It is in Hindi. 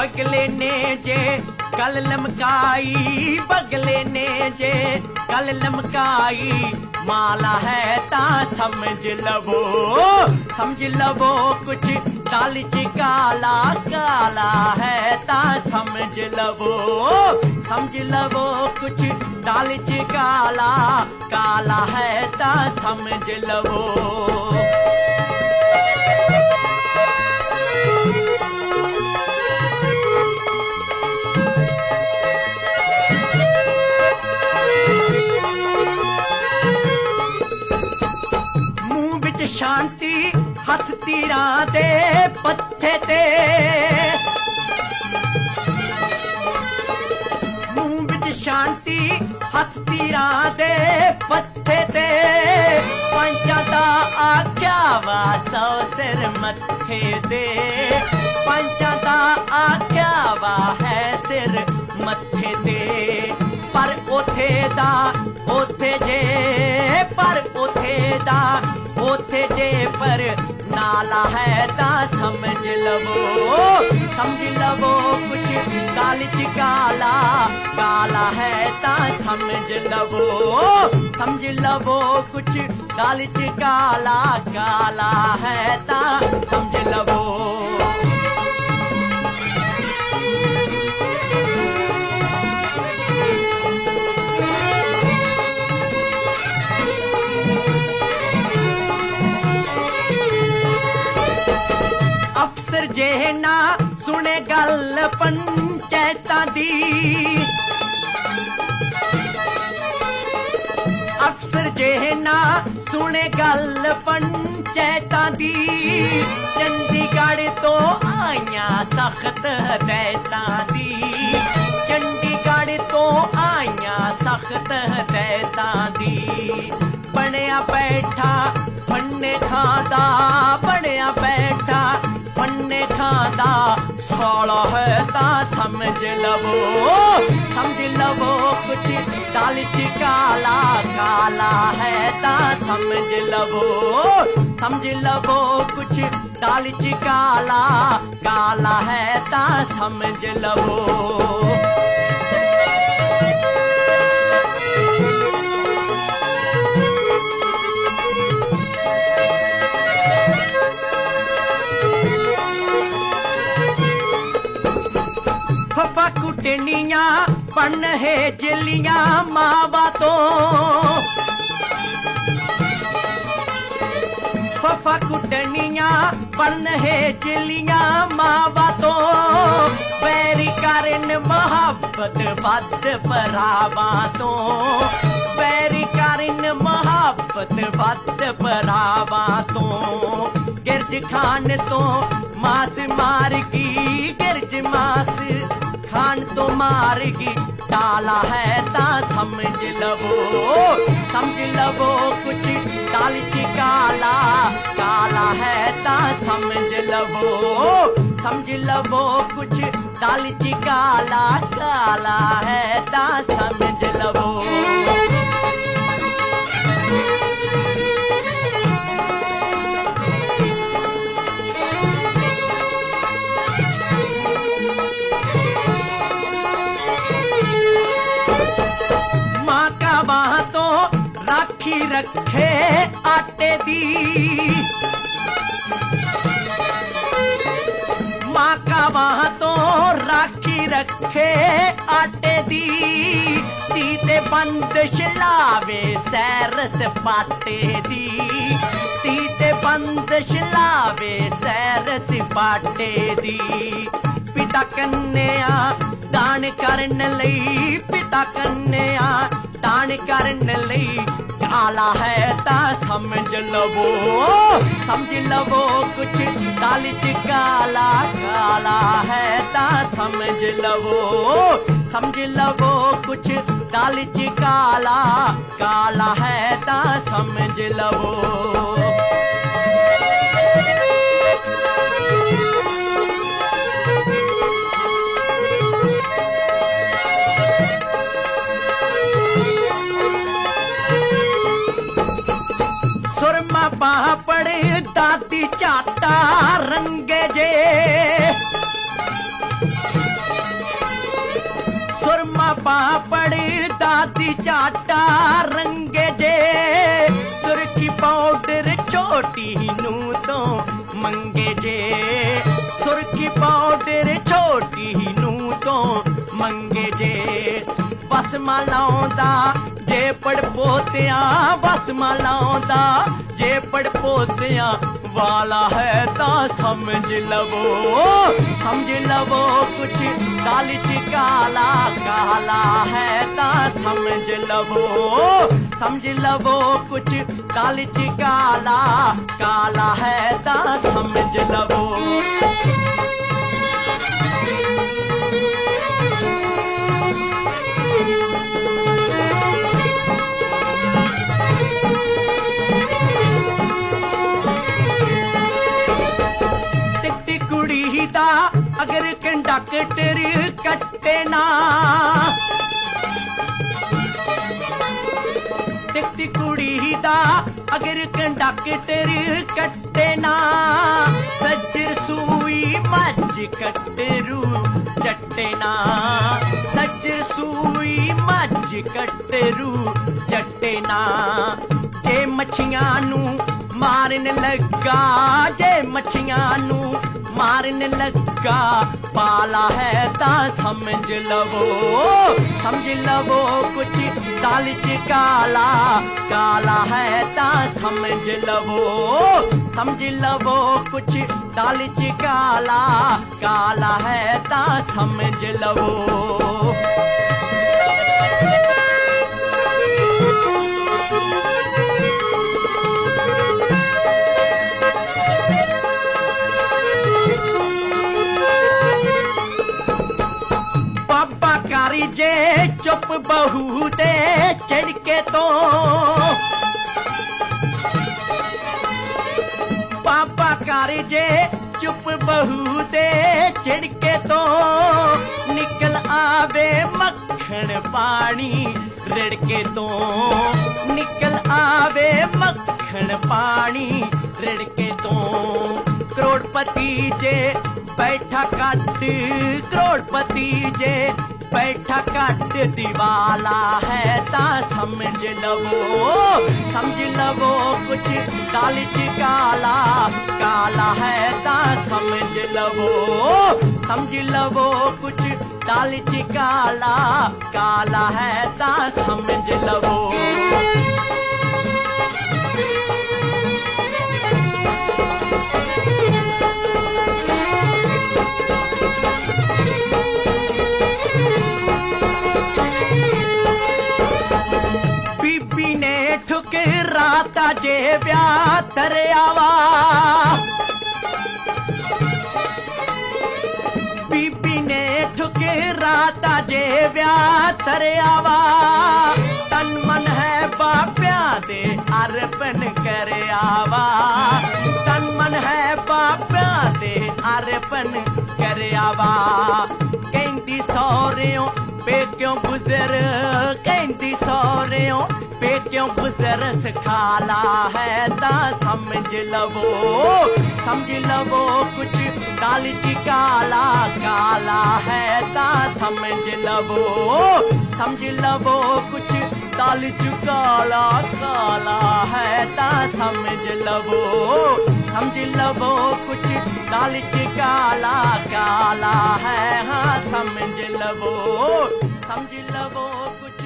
बगले ने जे गल लमकाई, बगले ने जे गल लमकाई, माला है ता समझ लवो, समझ लवो कुछ दाल च काला, काला है ता समझ लवो, समझ लवो कुछ दाल च काला, काला है ता समझ लवो। शांति हथ तीरा दे पत्थे ते, मुंह बिच शांति हथ तीरा दे पत्थे ते, पंचा दा आख्या वा सौ सिर मत्थे दे, पंचा दा आख्या वा है सिर मत्थे दे, पर ओथे दा ओथे जे, पर ओथे दा ओथे जे पर नाला है ता समझ लवो, समझ लवो कुछ दाल च काला, काला है ता समझ लवो, समझ लवो कुछ दाल च काला, काला है ता समझ लवो। अफसर जे ना सुने गल पंचायतां दी, अफसर जे ना सुने गल पंचायतां दी, चंडीगढ़ तो आइयां सख्त हदायतां दी, चंडीगढ़ तो आइयां सख्त हदायतां दी, बनया बैठा फन्ने खादा, बनया बैठा फन्ने खादा, सोला है ता समझ लवो, समझ लवो कुछ दाल च काला, काला है ता समझ लवो, समझ लवो कुछ दाल च काला, काला है ता समझ लवो। फफा कुटनियां पन है जलियां मावा तो, फफा कुटनियां पन है जलियां मावा तो, बैरी करन मोहब्बत बद भरावां तो, बैरी करन मोहब्बत बद भरावां तो, गिरज खान तो मास मारगी, गिरज मास खान तो मारगी, ताला है ता समझ लवो, समझ लवो कुछ दाल च काला, काला है ता समझ लवो, समझ लवो कुछ दाल च काला, काला है ता समझ लवो। वहां तो राखी रखे आटे दी, माँ का वहां तो राखी रखे आटे दी, तीते बंदिश लावे सैर सपाटे दी, तीते बंदिश लावे सैर सपाटे दी, पिता कन्या दान करन लई, पिता कन्या दान करन लई, काला है ता समझ लवो, समझ लवो कुछ दाल च काला, काला है ता समझ लवो, समझ लवो कुछ दाल च काला, काला है ता समझ लवो। सुरमा पापड़ दादी चाटा रंगे जे, पापड़ दादी चाटा रंगे जे सुर्खी पाउडर छोटी नू तो मंगे जे सुर्खी पाउडर छोटी नू तो मंगे जे बस मलाउंदा जे पड़ पोतिया बस मलाउंदा जे पड़ पोतिया वाला है ता समझ लवो कुछ कालिच काला काला है ता समझ लवो कुछ कालिच काला काला है ता समझ लवो। कुड़ी दा अगर कंडक्टर कट्टे ना टिकट कुड़ी दा अगर कंडक्टर कट्टे ना सज्जर सुई मज कटरू चट्टे ना सज्जर सुई मज कटरू चट्टे ना जे मच्छियां नू मारन लगा जे मच्छियां नू मारन लगा पाला है ता समझ लवो कुछ कालिच काला काला है ता समझ लवो कुछ कालिच काला काला है ता समझ लवो। जे चुप बहू दे चढ़के तो पापा कर जे चुप बहू दे चढ़के तो निकल आवे मक्खन पानी रिड़के तो निकल आवे मक्खन पानी रिड़के तो करोड़पति जे बैठा कट करोड़पति जे बैठा कट दीवाला है ता समझ लवो कुछ कालिच काला काला है ता समझ लवो कुछ कालिच काला काला है ता समझ लवो। ठुकराता जे ब्याह तरियावा बीबी ने ठुकराता जे ब्याह तरियावा तन मन है बाप्या दे अर्पण करे आवा तन मन है बाप्या दे अर्पण करे आवा कहती सौरियों पे क्यों गुजर कहती सौरियों पे क्यों गुजर सिखाला है ता समझ लवो कुछ कालिच काला काला है ता समझ लवो कुछ कालिच काला काला है ता समझ लवो कुछ कालिच काला काला है हाँ समझ लवो कुछ